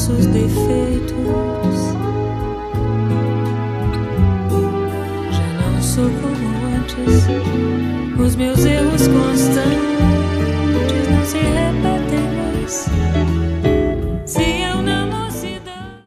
nossos defeitos. Já não sou como antes, os meus erros constantes não se repetem mais.